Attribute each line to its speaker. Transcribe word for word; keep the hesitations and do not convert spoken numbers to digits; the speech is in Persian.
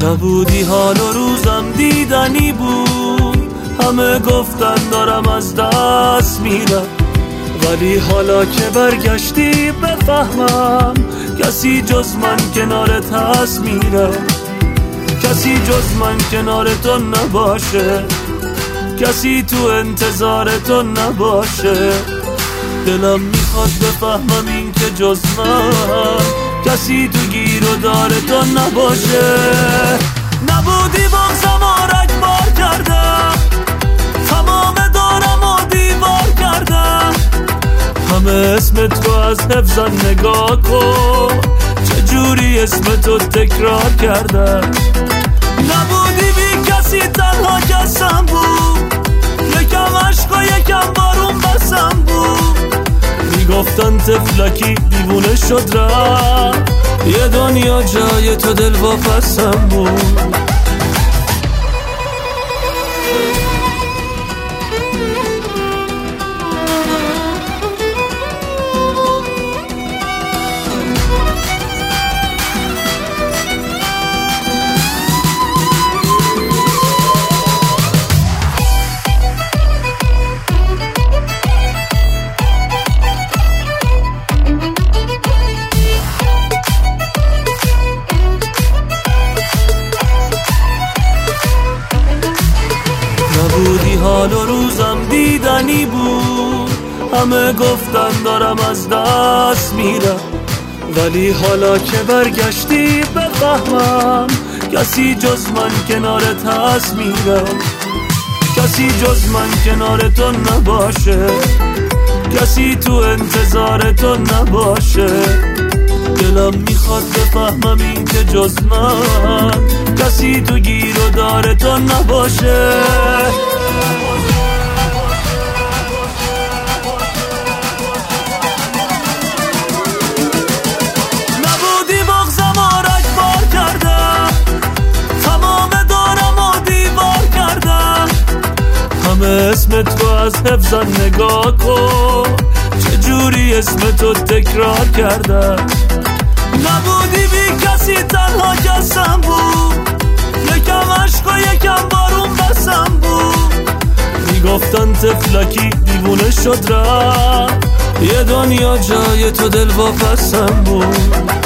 Speaker 1: نبودی حال و روزم دیدنی بود، همه گفتن دارم از دست میرم، ولی حالا که برگشتی بفهمم کسی جز من کنارت هست میرم، کسی جز من کنار تو نباشه، کسی تو انتظار تو نباشه. دلم میخواد بفهمم این که جز من کسی تو گیر و دار تو نباشه. نبودی بغزم آرک بار کردم، تمام دارم و دیوار کردم، همه اسم تو از حفظم نگاه کن چجوری اسم تو تکرار کردم. نبودی بی کسی تنها کسم بود، یکم عشق و یکم بارون بسم بود، میگفتن تفلکی دیوونه شد رفت، یه دنیا جای تو دل واپسم بود. نبودی حال و روزم دیدنی بود، همه گفتن دارم از دست میرم، ولی حالا که برگشتی بفهمم کسی جز من کنارت هست میرم، کسی جز من کنار تو نباشه، کسی تو انتظار تو نباشه. دلم میخواد بفهمم این که جز من کسی تو گیر و دار تو نباشه. نبودی بغزم آرک بار کردم، تمام دارم و دیوار کردم، همه اسم تو از حفظم نگاه کن چجوری اسم تو تکرار کردم. نبودی بی کسی تنها کسم بود، یکم عشق و یکم بارون بسم بود، میگفتن تفلکی دیوونه شد رفت، یه دنیا جای تو دل واپسم بود.